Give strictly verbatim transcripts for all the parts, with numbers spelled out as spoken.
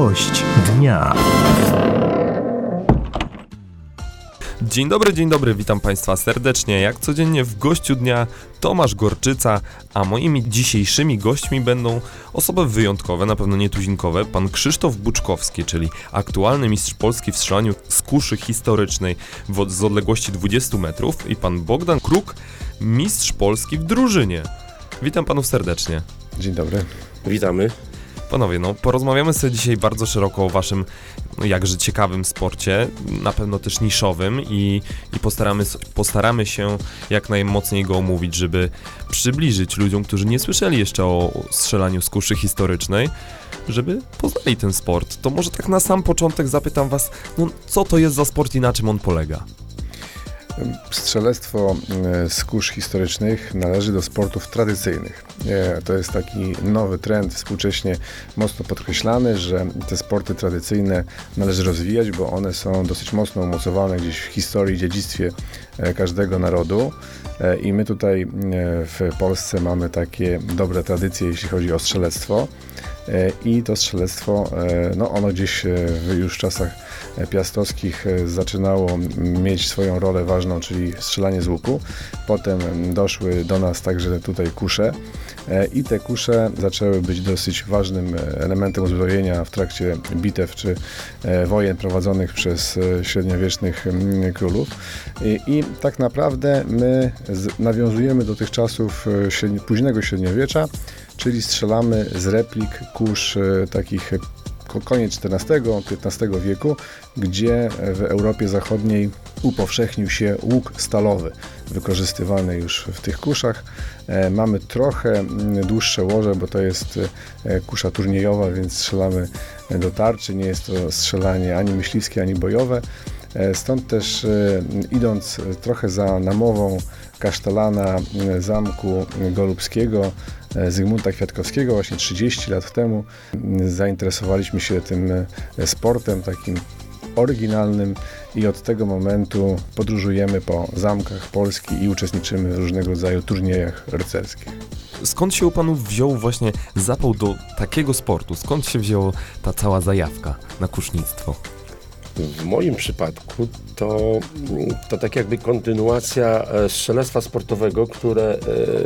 Gość dnia. Dzień dobry, dzień dobry, witam Państwa serdecznie. Jak codziennie w gościu dnia Tomasz Gorczyca, a moimi dzisiejszymi gośćmi będą osoby wyjątkowe, na pewno nietuzinkowe. Pan Krzysztof Buczkowski, czyli aktualny mistrz Polski w strzelaniu z kuszy historycznej w, z odległości dwudziestu metrów, i pan Bogdan Kruk, mistrz Polski w drużynie. Witam panów serdecznie. Dzień dobry. Witamy. Panowie, no porozmawiamy sobie dzisiaj bardzo szeroko o waszym, no jakże ciekawym sporcie, na pewno też niszowym, i, i postaramy, postaramy się jak najmocniej go omówić, żeby przybliżyć ludziom, którzy nie słyszeli jeszcze o strzelaniu z kuszy historycznej, żeby poznali ten sport. To może tak na sam początek zapytam was, no co to jest za sport i na czym on polega? Strzelectwo z kusz historycznych należy do sportów tradycyjnych. To jest taki nowy trend, współcześnie mocno podkreślany, że te sporty tradycyjne należy rozwijać, bo one są dosyć mocno umocowane gdzieś w historii, dziedzictwie każdego narodu. I my tutaj w Polsce mamy takie dobre tradycje, jeśli chodzi o strzelectwo. I to strzelectwo, no ono gdzieś w już czasach piastowskich zaczynało mieć swoją rolę ważną, czyli strzelanie z łuku. Potem doszły do nas także tutaj kusze i te kusze zaczęły być dosyć ważnym elementem uzbrojenia w trakcie bitew czy wojen prowadzonych przez średniowiecznych królów. I, i tak naprawdę my nawiązujemy do tych czasów średni, późnego średniowiecza, czyli strzelamy z replik kusz takich koniec czternastego piętnastego wieku, gdzie w Europie Zachodniej upowszechnił się łuk stalowy, wykorzystywany już w tych kuszach. E, mamy trochę dłuższe łoże, bo to jest kusza turniejowa, więc strzelamy do tarczy. Nie jest to strzelanie ani myśliwskie, ani bojowe. E, stąd też e, idąc trochę za namową kasztelana zamku golubskiego, Zygmunta Kwiatkowskiego, właśnie trzydzieści lat temu zainteresowaliśmy się tym sportem takim oryginalnym i od tego momentu podróżujemy po zamkach Polski i uczestniczymy w różnego rodzaju turniejach rycerskich. Skąd się u panów wziął właśnie zapał do takiego sportu? Skąd się wzięła ta cała zajawka na kusznictwo? W moim przypadku to, to tak jakby kontynuacja strzelectwa sportowego, które e,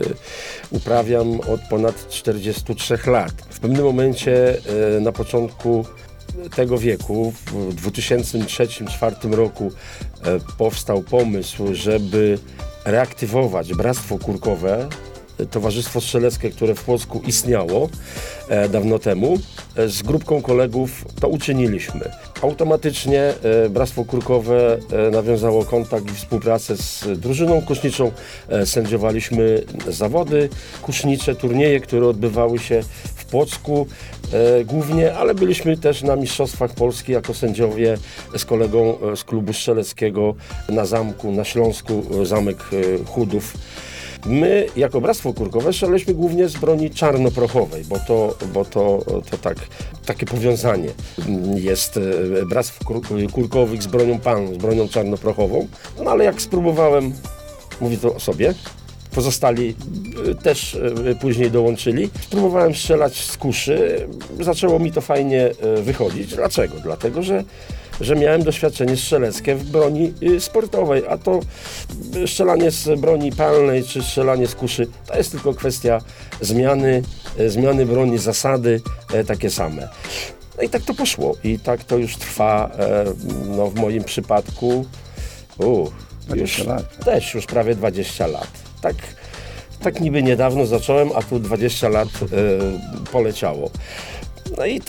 uprawiam od ponad czterdziestu trzech lat. W pewnym momencie e, na początku tego wieku, w dwa tysiące trzecim do dwa tysiące czwartym roku e, powstał pomysł, żeby reaktywować Bractwo Kurkowe, towarzystwo strzeleckie, które w Płocku istniało e, dawno temu. E, z grupką kolegów to uczyniliśmy. Automatycznie e, Bractwo Kurkowe e, nawiązało kontakt i współpracę z drużyną kuszniczą. E, sędziowaliśmy zawody kusznicze, turnieje, które odbywały się w Płocku e, głównie, ale byliśmy też na Mistrzostwach Polski jako sędziowie z kolegą e, z klubu strzeleckiego na zamku, na Śląsku, e, zamek e, Chudów. My, jako Bractwo Kurkowe, strzelaliśmy głównie z broni czarnoprochowej, bo to, bo to, to tak, takie powiązanie jest Bractw Kurkowych z bronią palną, z bronią czarnoprochową. No ale jak spróbowałem, mówię to o sobie, pozostali też później dołączyli, spróbowałem strzelać z kuszy, zaczęło mi to fajnie wychodzić. Dlaczego? Dlatego, że że miałem doświadczenie strzeleckie w broni sportowej, a to strzelanie z broni palnej czy strzelanie z kuszy to jest tylko kwestia zmiany, zmiany broni, zasady takie same. No i tak to poszło i tak to już trwa, no w moim przypadku u, już, też już prawie dwadzieścia lat. Tak, tak niby niedawno zacząłem, a tu dwadzieścia lat e, poleciało. No i to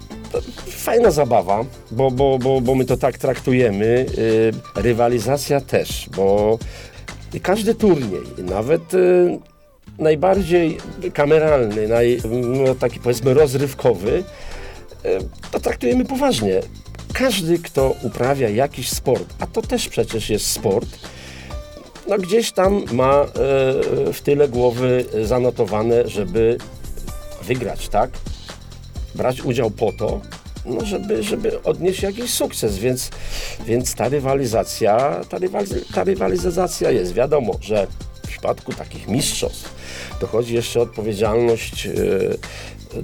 fajna zabawa, bo, bo, bo, bo my to tak traktujemy. Yy, rywalizacja też, bo każdy turniej, nawet yy, najbardziej kameralny, naj, no, taki powiedzmy rozrywkowy, yy, to traktujemy poważnie. Każdy, kto uprawia jakiś sport, a to też przecież jest sport, no gdzieś tam ma yy, w tyle głowy zanotowane, żeby wygrać, tak? Brać udział po to, no żeby, żeby odnieść jakiś sukces, więc, więc ta rywalizacja, ta, rywaliz, ta rywalizacja jest. Wiadomo, że w przypadku takich mistrzostw dochodzi jeszcze odpowiedzialność, yy, no,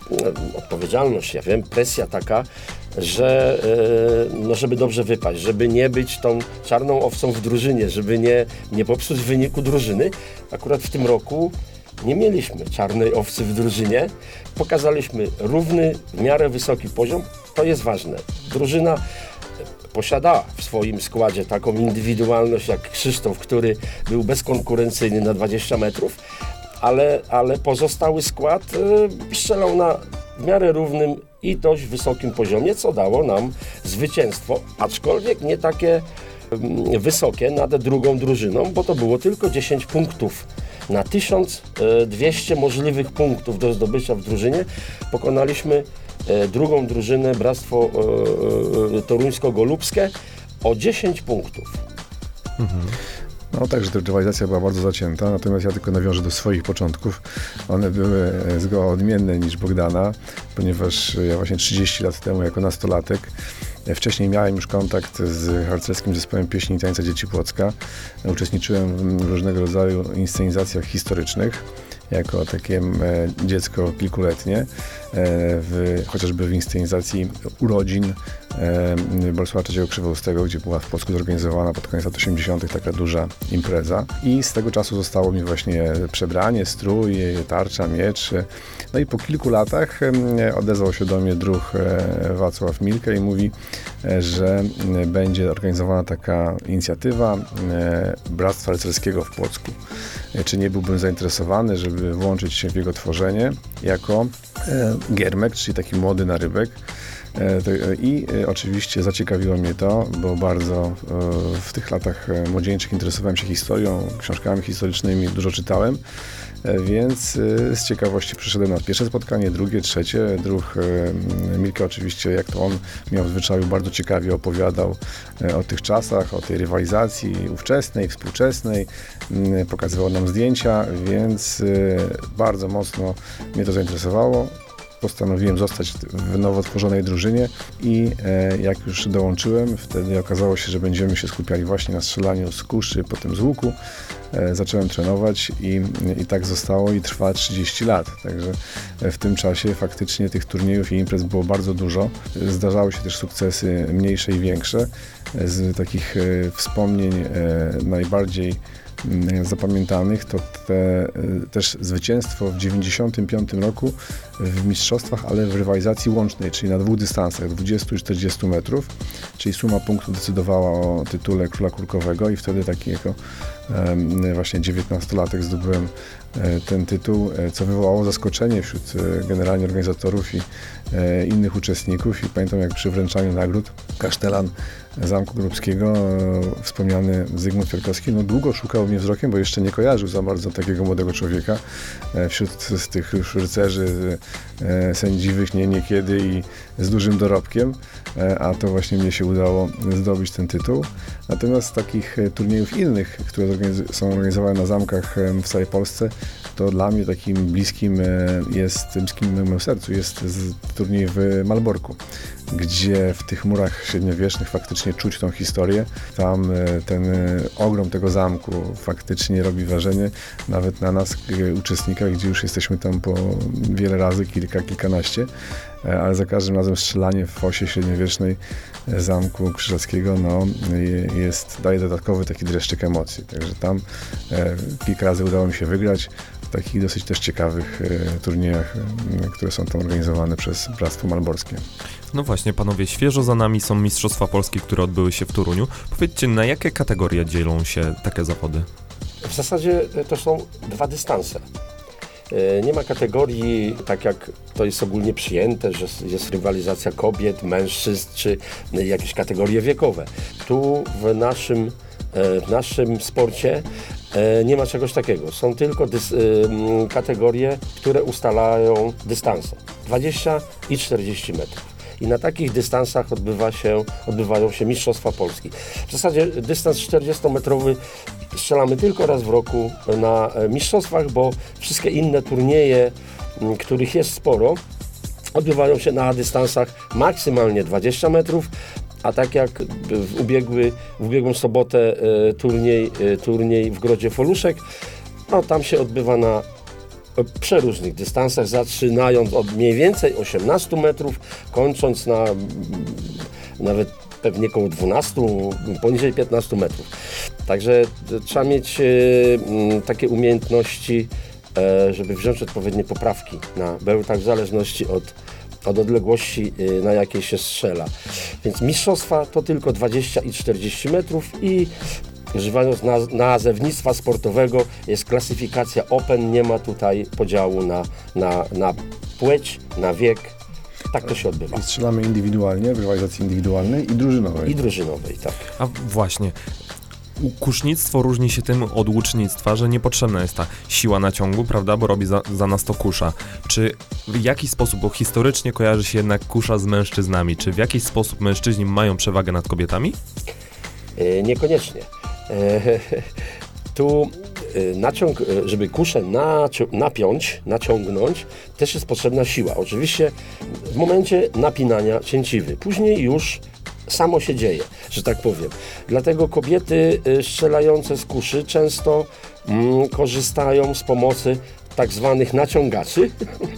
e, odpowiedzialność, ja wiem, presja taka, że e, no żeby dobrze wypaść, żeby nie być tą czarną owcą w drużynie, żeby nie, nie popsuć wyniku drużyny. Akurat w tym roku nie mieliśmy czarnej owcy w drużynie. Pokazaliśmy równy, w miarę wysoki poziom. To jest ważne. Drużyna posiada w swoim składzie taką indywidualność jak Krzysztof, który był bezkonkurencyjny na dwadzieścia metrów, ale, ale pozostały skład y, strzelał na w miarę równym i dość wysokim poziomie, co dało nam zwycięstwo, aczkolwiek nie takie y, wysokie nad drugą drużyną, bo to było tylko dziesięć punktów. Na tysiąc dwieście możliwych punktów do zdobycia w drużynie pokonaliśmy drugą drużynę, Bractwo Toruńsko-Golubskie, o dziesięć punktów. Mhm. No także ta rywalizacja była bardzo zacięta, natomiast ja tylko nawiążę do swoich początków. One były zgoła odmienne niż Bogdana, ponieważ ja właśnie trzydzieści lat temu jako nastolatek wcześniej miałem już kontakt z harcerskim zespołem pieśni i tańca Dzieci Płocka. Uczestniczyłem w różnego rodzaju inscenizacjach historycznych jako takie dziecko kilkuletnie, w, chociażby w inscenizacji urodzin Bolesława trzeciego Krzywoustego, gdzie była w Płocku zorganizowana pod koniec lat osiemdziesiątych taka duża impreza. I z tego czasu zostało mi właśnie przebranie, strój, tarcza, miecz. No i po kilku latach odezwał się do mnie druh Wacław Milke i mówi, że będzie organizowana taka inicjatywa Bractwa Rycerskiego w Płocku. Czy nie byłbym zainteresowany, żeby włączyć się w jego tworzenie jako giermek, czyli taki młody narybek. I oczywiście zaciekawiło mnie to, bo bardzo w tych latach młodzieńczych interesowałem się historią, książkami historycznymi, dużo czytałem, więc z ciekawości przyszedłem na pierwsze spotkanie, drugie, trzecie. Druh Milke oczywiście, jak to on miał w zwyczaju, bardzo ciekawie opowiadał o tych czasach, o tej rywalizacji ówczesnej, współczesnej, pokazywał nam zdjęcia, więc bardzo mocno mnie to zainteresowało. Postanowiłem zostać w nowo tworzonej drużynie i e, jak już dołączyłem, wtedy okazało się, że będziemy się skupiali właśnie na strzelaniu z kuszy, potem z łuku. E, zacząłem trenować i, i tak zostało i trwa trzydzieści lat. Także w tym czasie faktycznie tych turniejów i imprez było bardzo dużo. Zdarzały się też sukcesy mniejsze i większe. Z takich e, wspomnień e, najbardziej zapamiętanych to te, też zwycięstwo w dziewięćdziesiątym piątym roku w mistrzostwach, ale w rywalizacji łącznej, czyli na dwóch dystansach, dwudziestu i czterdziestu metrów, czyli suma punktów decydowała o tytule króla kurkowego i wtedy taki jako właśnie dziewiętnastolatek zdobyłem ten tytuł, co wywołało zaskoczenie wśród generalnie organizatorów i innych uczestników i pamiętam, jak przy wręczaniu nagród kasztelan Zamku Grubskiego, wspomniany Zygmunt Fiarkowski, no długo szukał mnie wzrokiem, bo jeszcze nie kojarzył za bardzo takiego młodego człowieka wśród z tych już rycerzy sędziwych nie niekiedy i z dużym dorobkiem, a to właśnie mnie się udało zdobyć ten tytuł. Natomiast z takich turniejów innych, które są organizowane na zamkach w całej Polsce, to dla mnie takim bliskim jest, bliskim memu sercu jest turniej w Malborku, gdzie w tych murach średniowiecznych faktycznie czuć tą historię. Tam ten ogrom tego zamku faktycznie robi wrażenie nawet na nas, uczestnikach, gdzie już jesteśmy tam po wiele razy, kilka, kilkanaście, ale za każdym razem strzelanie w fosie średniowiecznej Zamku Krzyżackiego no, jest, daje dodatkowy taki dreszczyk emocji. Także tam e, kilka razy udało mi się wygrać w takich dosyć też ciekawych e, turniejach, e, które są tam organizowane przez Bractwo Malborskie. No właśnie, panowie, świeżo za nami są Mistrzostwa Polskie, które odbyły się w Toruniu. Powiedzcie, na jakie kategorie dzielą się takie zawody? W zasadzie to są dwa dystanse. Nie ma kategorii, tak jak to jest ogólnie przyjęte, że jest rywalizacja kobiet, mężczyzn, czy jakieś kategorie wiekowe. Tu w naszym, w naszym sporcie nie ma czegoś takiego. Są tylko dys, kategorie, które ustalają dystanse. dwadzieścia i czterdzieści metrów. I na takich dystansach odbywa się, odbywają się Mistrzostwa Polski. W zasadzie dystans czterdziestometrowy strzelamy tylko raz w roku na mistrzostwach, bo wszystkie inne turnieje, których jest sporo, odbywają się na dystansach maksymalnie dwadzieścia metrów, a tak jak w, ubiegły, w ubiegłą sobotę turniej, turniej w Grodzie Foluszek, no tam się odbywa na przeróżnych dystansach, zaczynając od mniej więcej osiemnastu metrów, kończąc na mm, nawet pewnie około dwunastu, poniżej piętnastu metrów. Także trzeba mieć e, m, takie umiejętności, e, żeby wziąć odpowiednie poprawki na bełtach w zależności od, od odległości, e, na jakiej się strzela. Więc mistrzostwa to tylko dwadzieścia i czterdzieści metrów i używając naz- nazewnictwa sportowego jest klasyfikacja Open, nie ma tutaj podziału na, na, na płeć, na wiek. Tak to się odbywa. I strzelamy indywidualnie, w rywalizacji indywidualnej i drużynowej. I drużynowej, tak. A właśnie, u- kusznictwo różni się tym od łucznictwa, że niepotrzebna jest ta siła naciągu, prawda, bo robi za, za nas to kusza. Czy w jakiś sposób, bo historycznie kojarzy się jednak kusza z mężczyznami, czy w jakiś sposób mężczyźni mają przewagę nad kobietami? E, niekoniecznie. E, tu e, naciąg, e, żeby kuszę naci- napiąć, naciągnąć, też jest potrzebna siła. Oczywiście w momencie napinania cięciwy. Później już samo się dzieje, że tak powiem. Dlatego kobiety e, strzelające z kuszy często mm, korzystają z pomocy tak zwanych naciągaczy.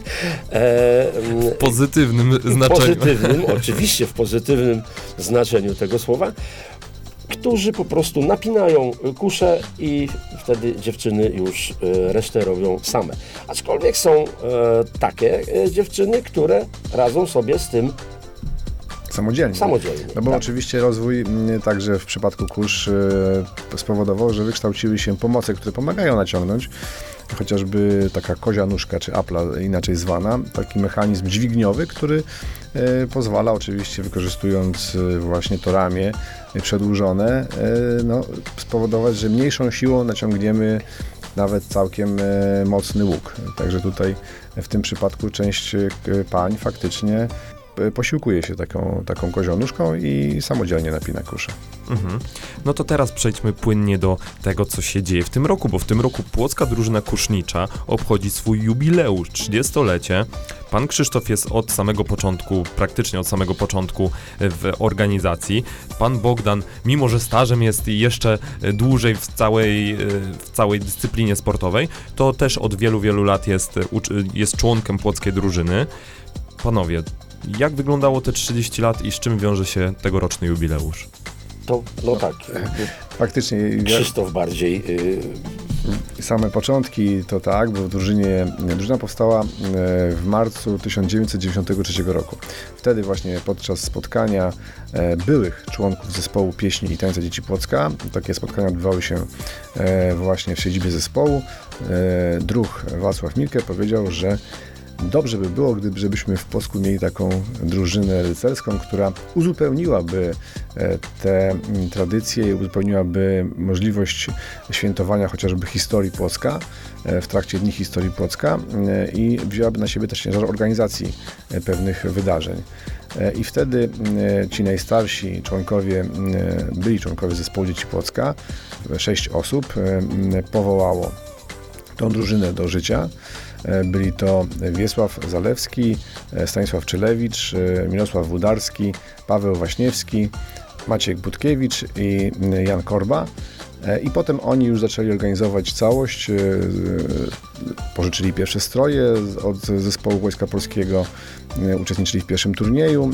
e, mm, W pozytywnym w znaczeniu. pozytywnym, oczywiście w pozytywnym znaczeniu tego słowa, którzy po prostu napinają kuszę i wtedy dziewczyny już e, resztę robią same. Aczkolwiek są e, takie e, dziewczyny, które radzą sobie z tym Samodzielnie. samodzielnie. No bo Tak. oczywiście rozwój m, także w przypadku kurz e, spowodował, że wykształciły się pomoce, które pomagają naciągnąć. Chociażby taka kozia nóżka, czy apla inaczej zwana, taki mechanizm dźwigniowy, który e, pozwala oczywiście, wykorzystując e, właśnie to ramię e, przedłużone, e, no, spowodować, że mniejszą siłą naciągniemy nawet całkiem e, mocny łuk. Także tutaj w tym przypadku część e, pań faktycznie e, posiłkuje się taką, taką kozią nóżką i samodzielnie napina kuszę. Mhm. No to teraz przejdźmy płynnie do tego, co się dzieje w tym roku, bo w tym roku Płocka Drużyna Kusznicza obchodzi swój jubileusz, trzydziestolecie. Pan Krzysztof jest od samego początku, praktycznie od samego początku w organizacji. Pan Bogdan, mimo że stażem jest jeszcze dłużej w całej, w całej dyscyplinie sportowej, to też od wielu, wielu lat jest, jest członkiem Płockiej Drużyny. Panowie, jak wyglądało te trzydzieści lat i z czym wiąże się tegoroczny jubileusz? To, no tak, Faktycznie ja- Krzysztof bardziej. y, same początki to tak, bo w drużynie, drużyna powstała e, w marcu tysiąc dziewięćset dziewięćdziesiątego trzeciego roku. Wtedy właśnie podczas spotkania e, byłych członków zespołu pieśni i tańca Dzieci Płocka, takie spotkania odbywały się e, właśnie w siedzibie zespołu, e, druh Wacław Milke powiedział, że dobrze by było, gdyby żebyśmy w Płocku mieli taką drużynę rycerską, która uzupełniłaby e, te mm, tradycje i uzupełniłaby możliwość świętowania chociażby historii Płocka e, w trakcie Dni Historii Płocka e, i wzięłaby na siebie też ciężar organizacji e, pewnych wydarzeń. E, I wtedy e, ci najstarsi członkowie, e, byli członkowie zespołu Dzieci Płocka, e, sześć osób, e, m, powołało tą drużynę do życia. Byli to Wiesław Zalewski, Stanisław Czylewicz, Mirosław Wudarski, Paweł Waśniewski, Maciek Budkiewicz i Jan Korba. I potem oni już zaczęli organizować całość, pożyczyli pierwsze stroje od zespołu Wojska Polskiego, uczestniczyli w pierwszym turnieju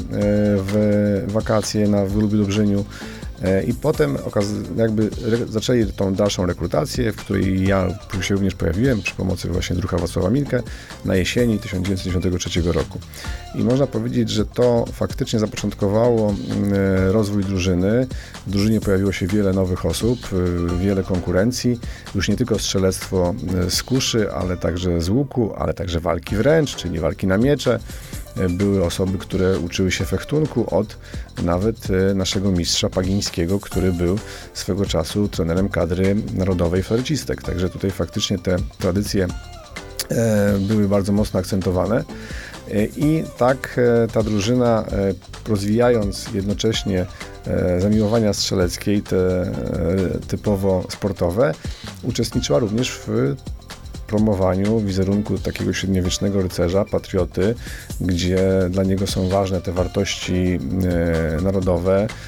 w wakacje na w Lubię-Dobrzyniu. I potem okaz- jakby re- zaczęli tą dalszą rekrutację, w której ja się również pojawiłem przy pomocy właśnie druha Wacława Milke na jesieni tysiąc dziewięćset dziewięćdziesiątego trzeciego roku. I można powiedzieć, że to faktycznie zapoczątkowało mm, rozwój drużyny. W drużynie pojawiło się wiele nowych osób, y, wiele konkurencji, już nie tylko strzelectwo y, z kuszy, ale także z łuku, ale także walki wręcz, czyli walki na miecze. Były osoby, które uczyły się fechtunku od nawet naszego mistrza Pagińskiego, który był swego czasu trenerem kadry narodowej florecistek. Także tutaj faktycznie te tradycje były bardzo mocno akcentowane. I tak ta drużyna, rozwijając jednocześnie zamiłowania strzeleckie i te typowo sportowe, uczestniczyła również w promowaniu wizerunku takiego średniowiecznego rycerza, patrioty, gdzie dla niego są ważne te wartości e, narodowe,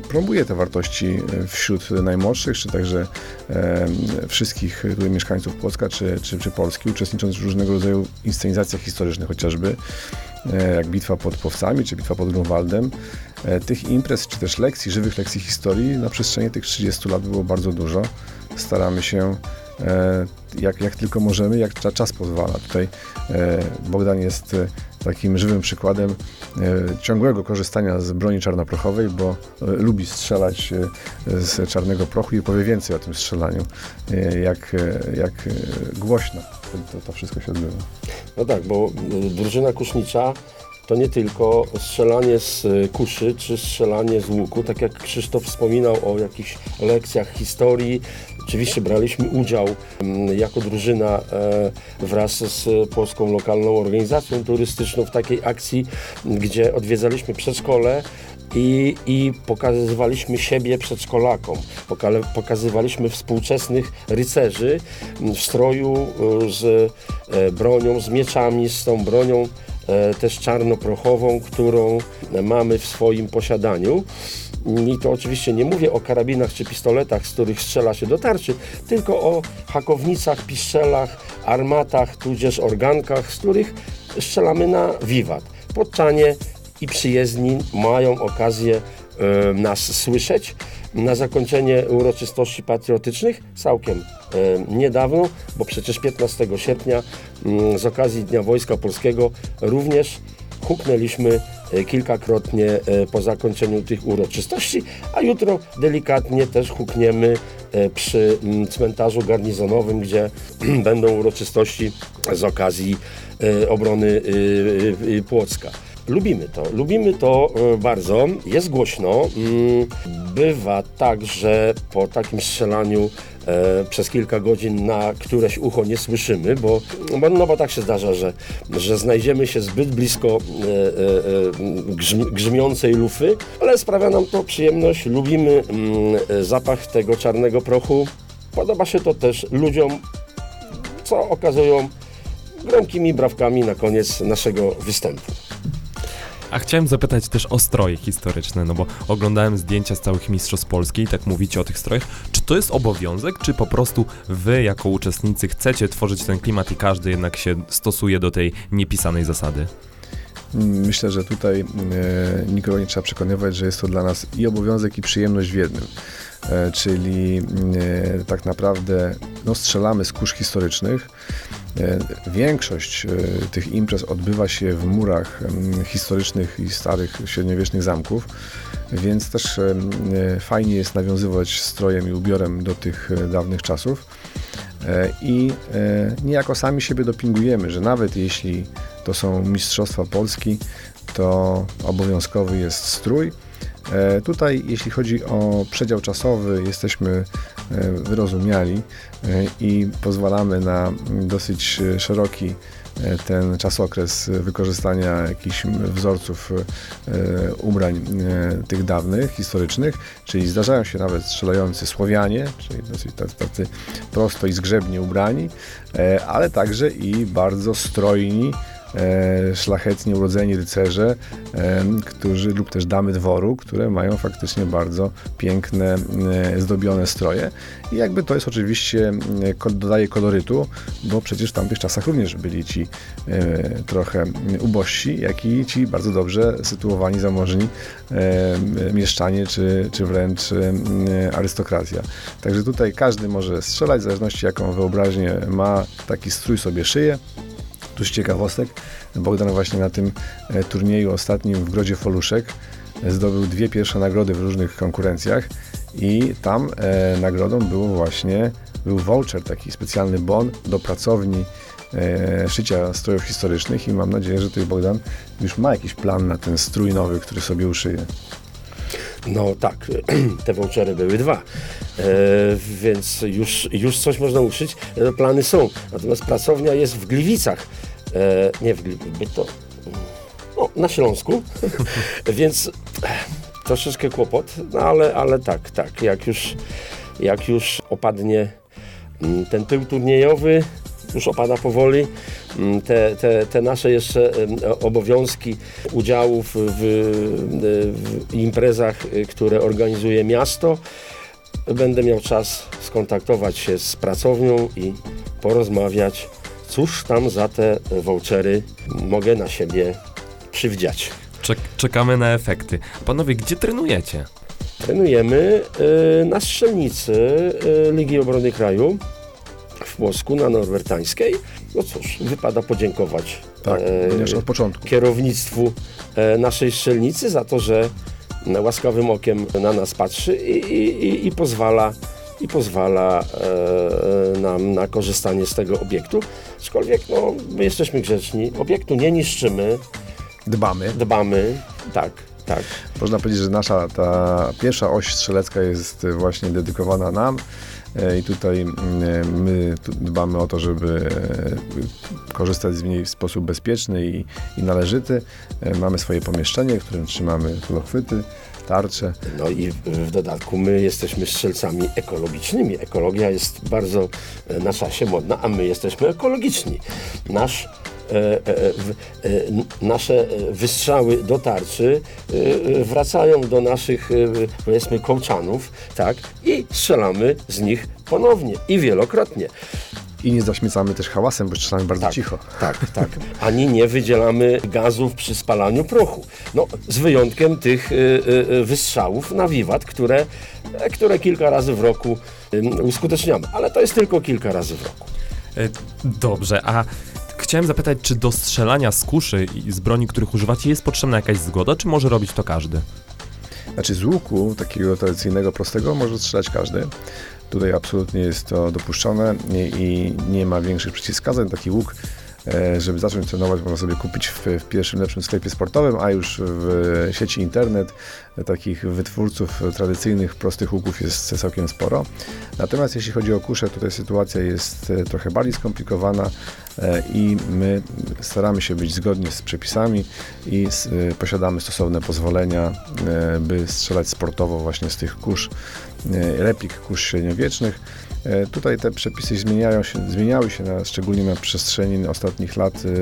promuje te wartości wśród najmłodszych, czy także e, wszystkich tutaj mieszkańców Płocka, czy, czy, czy Polski, uczestnicząc w różnego rodzaju inscenizacjach historycznych chociażby, e, jak Bitwa pod Płowcami, czy Bitwa pod Grunwaldem. E, tych imprez, czy też lekcji, żywych lekcji historii na przestrzeni tych trzydziestu lat było bardzo dużo. Staramy się e, jak, jak tylko możemy, jak czas pozwala. Tutaj e, Bogdan jest e, takim żywym przykładem e, ciągłego korzystania z broni czarnoprochowej, bo e, lubi strzelać e, z czarnego prochu i powie więcej o tym strzelaniu, e, jak, e, jak e, głośno to, to wszystko się odbywa. No tak, bo y, drużyna kusznicza to nie tylko strzelanie z y, kuszy, czy strzelanie z łuku, tak jak Krzysztof wspominał o jakichś lekcjach historii. Oczywiście braliśmy udział y, jako drużyna y, wraz z Polską Lokalną Organizacją Turystyczną w takiej akcji, gdzie odwiedzaliśmy przedszkole i, i pokazywaliśmy siebie przedszkolakom. Poka- pokazywaliśmy współczesnych rycerzy w stroju y, z y, bronią, z mieczami, z tą bronią też czarnoprochową, którą mamy w swoim posiadaniu. I to oczywiście nie mówię o karabinach czy pistoletach, z których strzela się do tarczy, tylko o hakownicach, piszczelach, armatach, tudzież organkach, z których strzelamy na wiwat. Podczanie i przyjezdni mają okazję e, nas słyszeć. Na zakończenie uroczystości patriotycznych całkiem e, niedawno, bo przecież piętnastego sierpnia m, z okazji Dnia Wojska Polskiego również huknęliśmy e, kilkakrotnie e, po zakończeniu tych uroczystości, a jutro delikatnie też hukniemy e, przy m, cmentarzu garnizonowym, gdzie będą uroczystości z okazji e, obrony e, e, Płocka. Lubimy to, lubimy to bardzo, jest głośno. Bywa tak, że po takim strzelaniu e, przez kilka godzin na któreś ucho nie słyszymy, bo, bo, no bo tak się zdarza, że, że znajdziemy się zbyt blisko e, e, grzmi, grzmiącej lufy, ale sprawia nam to przyjemność, lubimy mm, zapach tego czarnego prochu. Podoba się to też ludziom, co okazują gromkimi brawkami na koniec naszego występu. A chciałem zapytać też o stroje historyczne, no bo oglądałem zdjęcia z całych mistrzostw Polski i tak mówicie o tych strojach. Czy to jest obowiązek, czy po prostu wy jako uczestnicy chcecie tworzyć ten klimat i każdy jednak się stosuje do tej niepisanej zasady? Myślę, że tutaj e, nikogo nie trzeba przekonywać, że jest to dla nas i obowiązek, i przyjemność w jednym. E, czyli e, tak naprawdę no, strzelamy z kusz historycznych. E, większość e, tych imprez odbywa się w murach e, historycznych i starych średniowiecznych zamków, więc też e, fajnie jest nawiązywać strojem i ubiorem do tych e, dawnych czasów. E, I e, niejako sami siebie dopingujemy, że nawet jeśli to są Mistrzostwa Polski, to obowiązkowy jest strój. E, tutaj, jeśli chodzi o przedział czasowy, jesteśmy e, wyrozumiali e, i pozwalamy na dosyć szeroki e, ten czasokres wykorzystania jakichś wzorców e, ubrań e, tych dawnych, historycznych, czyli zdarzają się nawet strzelający Słowianie, czyli dosyć tacy, tacy prosto i zgrzebnie ubrani, e, ale także i bardzo strojni, E, szlachetnie urodzeni rycerze, e, którzy lub też damy dworu, które mają faktycznie bardzo piękne, e, zdobione stroje. I jakby to jest oczywiście, e, dodaje kolorytu, bo przecież w tamtych czasach również byli ci e, trochę ubożsi, jak i ci bardzo dobrze sytuowani, zamożni e, mieszczanie, czy, czy wręcz e, arystokracja. Także tutaj każdy może strzelać, w zależności jaką wyobraźnię ma, taki strój sobie szyje. Tu z ciekawostek, Bogdan właśnie na tym e, turnieju ostatnim w Grodzie Foluszek zdobył dwie pierwsze nagrody w różnych konkurencjach i tam e, nagrodą było właśnie, był voucher, taki specjalny bon do pracowni e, szycia strojów historycznych i mam nadzieję, że tutaj Bogdan już ma jakiś plan na ten strój nowy, który sobie uszyje. No tak, te vouchery były dwa, e, więc już, już coś można uszyć, e, plany są. Natomiast pracownia jest w Gliwicach, e, nie w Gliwicach, to no, na Śląsku, więc e, troszeczkę kłopot, no ale, ale tak, tak, jak już, jak już opadnie ten pył turniejowy, już opada powoli, te, te, te nasze jeszcze obowiązki udziałów w, w imprezach, które organizuje miasto, będę miał czas skontaktować się z pracownią i porozmawiać, cóż tam za te vouchery mogę na siebie przywdziać. Czek- czekamy na efekty. Panowie, gdzie trenujecie? Trenujemy y, na strzelnicy y, Ligi Obrony Kraju w Płocku na Norbertańskiej. No cóż, wypada podziękować Tak, również od początku. kierownictwu e, naszej strzelnicy za to, że łaskawym okiem na nas patrzy i, i, i, i pozwala, i pozwala e, nam na korzystanie z tego obiektu. Aczkolwiek no, my jesteśmy grzeczni, obiektu nie niszczymy, Dbamy. dbamy, tak, tak. Można powiedzieć, że nasza ta pierwsza oś strzelecka jest właśnie dedykowana nam e, i tutaj mm, my tu dbamy o to, żeby e, korzystać z niej w sposób bezpieczny i, i należyty. E, Mamy swoje pomieszczenie, w którym trzymamy kulochwyty, tarcze. No i w, w dodatku my jesteśmy strzelcami ekologicznymi. Ekologia jest bardzo e, na czasie modna, a my jesteśmy ekologiczni. Nasz E, e, w, e, n- nasze e, wystrzały do tarczy e, e, wracają do naszych, e, powiedzmy, kołczanów, tak, i strzelamy z nich ponownie i wielokrotnie. I nie zaśmiecamy też hałasem, bo strzelamy bardzo Tak, cicho. tak, tak. Ani nie wydzielamy gazów przy spalaniu prochu. No, z wyjątkiem tych y, y, wystrzałów na wiwat, które, e, które kilka razy w roku y, uskuteczniamy. Ale to jest tylko kilka razy w roku. E, Dobrze, a chciałem zapytać, czy do strzelania z kuszy i z broni, których używacie, jest potrzebna jakaś zgoda, czy może robić to każdy? Znaczy z łuku takiego tradycyjnego, prostego może strzelać każdy. Tutaj absolutnie jest to dopuszczone i, i nie ma większych przeciwwskazań. Taki łuk, e, żeby zacząć trenować, można sobie kupić w, w pierwszym lepszym sklepie sportowym, a już w sieci internet e, takich wytwórców tradycyjnych, prostych łuków jest całkiem sporo. Natomiast jeśli chodzi o kuszę, tutaj sytuacja jest e, trochę bardziej skomplikowana e, i my staramy się być zgodni z przepisami i s, e, posiadamy stosowne pozwolenia, e, by strzelać sportowo właśnie z tych kusz, e, replik kusz średniowiecznych. E, Tutaj te przepisy zmieniają się, zmieniały się, na, szczególnie na przestrzeni ostatnich lat. E,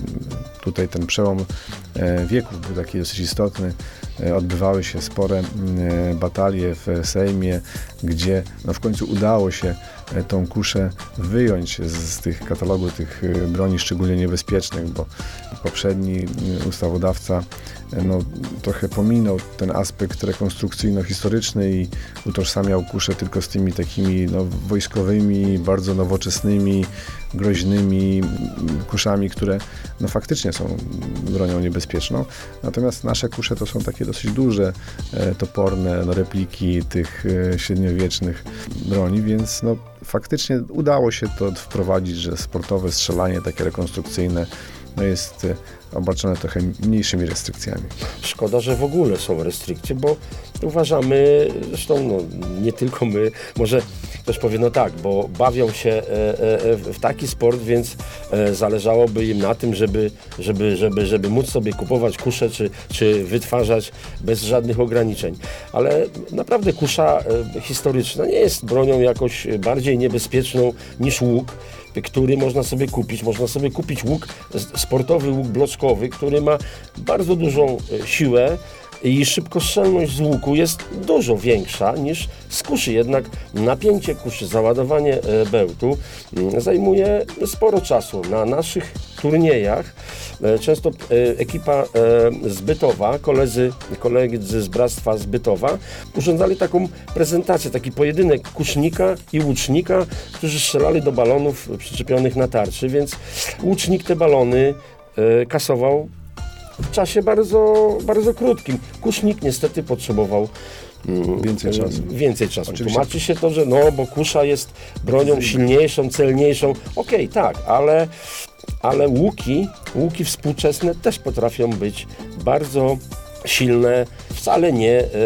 Tutaj ten przełom e, wieków był taki dosyć istotny. E, Odbywały się spore e, batalie w Sejmie, gdzie no, w końcu udało się e, tą kuszę wyjąć z, z tych katalogu tych e, broni szczególnie niebezpiecznych, bo poprzedni e, ustawodawca e, no, trochę pominął ten aspekt rekonstrukcyjno-historyczny i utożsamiał kuszę tylko z tymi takimi no, wojskowymi, bardzo nowoczesnymi, groźnymi kuszami, które no, faktycznie są bronią niebezpieczną. Natomiast nasze kusze to są takie dosyć duże, e, toporne no, repliki tych e, średniowiecznych broni, więc no, faktycznie udało się to wprowadzić, że sportowe strzelanie, takie rekonstrukcyjne, no, jest e, obarczone trochę mniejszymi restrykcjami. Szkoda, że w ogóle są restrykcje, bo uważamy, zresztą no, nie tylko my, może ktoś powie, no tak, bo bawią się e, e, w taki sport, więc e, zależałoby im na tym, żeby, żeby, żeby, żeby móc sobie kupować kusze, czy, czy wytwarzać bez żadnych ograniczeń. Ale naprawdę kusza e, historyczna nie jest bronią jakoś bardziej niebezpieczną niż łuk, który można sobie kupić. Można sobie kupić łuk, sportowy łuk bloczkowy, który ma bardzo dużą siłę i szybkostrzelność z łuku jest dużo większa niż z kuszy. Jednak napięcie kuszy, załadowanie bełtu zajmuje sporo czasu. Na naszych turniejach często ekipa z Bytowa, koledzy, koledzy z Bractwa z Bytowa urządzali taką prezentację, taki pojedynek kusznika i łucznika, którzy strzelali do balonów przyczepionych na tarczy, więc łucznik te balony kasował w czasie bardzo, bardzo krótkim. Kusznik niestety potrzebował mm, Więcej czasu. Więcej czasu. Oczywiście. Tłumaczy się to, że no, bo kusza jest bronią silniejszą, celniejszą. Okej, tak, ale, ale łuki, łuki współczesne też potrafią być bardzo silne, wcale nie e, e,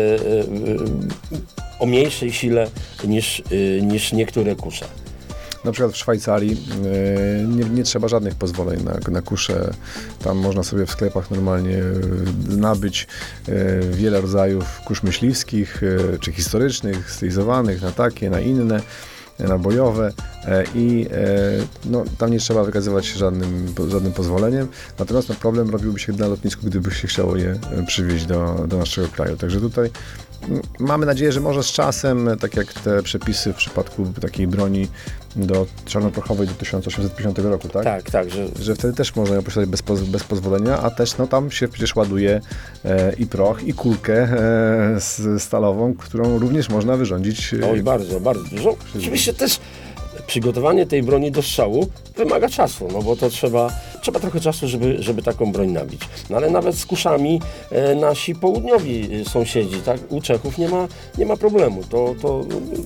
o mniejszej sile niż, e, niż niektóre kusze. Na przykład w Szwajcarii e, nie, nie trzeba żadnych pozwoleń na, na kusze. Tam można sobie w sklepach normalnie e, nabyć e, wiele rodzajów kusz myśliwskich, e, czy historycznych, stylizowanych na takie, na inne. nabojowe e, i e, no, tam nie trzeba wykazywać się żadnym, żadnym pozwoleniem. Natomiast no, problem robiłby się na lotnisku, gdyby się chciało je e, przywieźć do, do naszego kraju. Także tutaj m, mamy nadzieję, że może z czasem, tak jak te przepisy w przypadku takiej broni do czarnoprochowej do tysiąc osiemset pięćdziesiątego roku, tak? Tak, tak, że Że wtedy też można ją posiadać bez, poz, bez pozwolenia, a też no, tam się przecież ładuje e, i proch, i kulkę e, s- stalową, którą również można wyrządzić. e, oj, bardzo, bardzo dużo. Oczywiście też przygotowanie tej broni do strzału wymaga czasu, no bo to trzeba, trzeba trochę czasu, żeby, żeby taką broń nabić. No ale nawet z kuszami e, nasi południowi e, sąsiedzi, tak, u Czechów nie ma, nie ma problemu. To, to,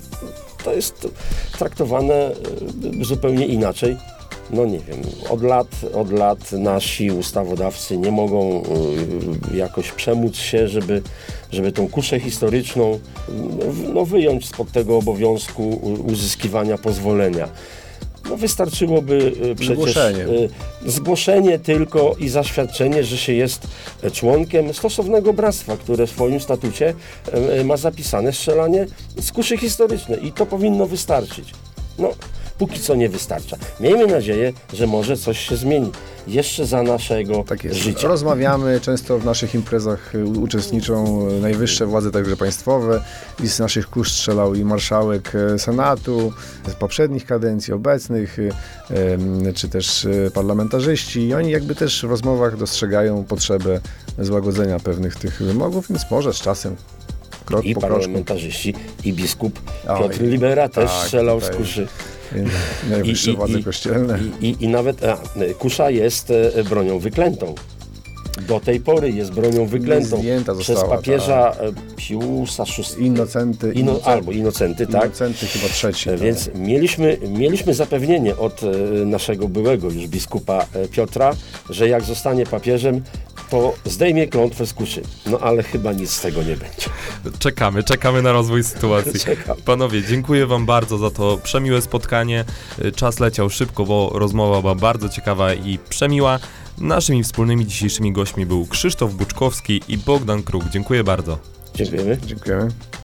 to jest traktowane e, zupełnie inaczej. No nie wiem, od lat, od lat nasi ustawodawcy nie mogą y, jakoś przemóc się, żeby, żeby tą kuszę historyczną no, wyjąć spod tego obowiązku uzyskiwania pozwolenia. No wystarczyłoby y, przecież Zgłoszenie. y, zgłoszenie tylko i zaświadczenie, że się jest członkiem stosownego bractwa, które w swoim statucie y, ma zapisane strzelanie z kuszy historycznej i to powinno wystarczyć. No, póki co nie wystarcza. Miejmy nadzieję, że może coś się zmieni jeszcze za naszego Tak jest. życia. Rozmawiamy, często w naszych imprezach y, uczestniczą y, najwyższe władze, także państwowe, i z naszych kusz strzelał i marszałek y, Senatu z poprzednich kadencji, obecnych, y, y, czy też y, parlamentarzyści, i oni jakby też w rozmowach dostrzegają potrzebę złagodzenia pewnych tych wymogów, więc może z czasem, krok I po kroczku. parlamentarzyści, i biskup Oj, Piotr Libera też tak, strzelał z tutaj kuszy. y, Najwyższe I- i- władze i- kościelne. I, i, i nawet a, kusza jest e, bronią wyklętą. Do tej pory jest bronią wyklętą zdjęta przez została, papieża e, Piusa szóstego. Innocenty, Ino, Innocenty, albo Inocenty, tak? Innocenty chyba trzeci. E, tak. Więc mieliśmy, mieliśmy zapewnienie od e, naszego byłego już biskupa e, Piotra, że jak zostanie papieżem, to zdejmie klątwę z kuszy. No ale chyba nic z tego nie będzie. Czekamy, czekamy na rozwój sytuacji. Czekam. Panowie, dziękuję wam bardzo za to przemiłe spotkanie. Czas leciał szybko, bo rozmowa była bardzo ciekawa i przemiła. Naszymi wspólnymi dzisiejszymi gośćmi był Krzysztof Buczkowski i Bogdan Kruk. Dziękuję bardzo. Dziękujemy. Dziękujemy.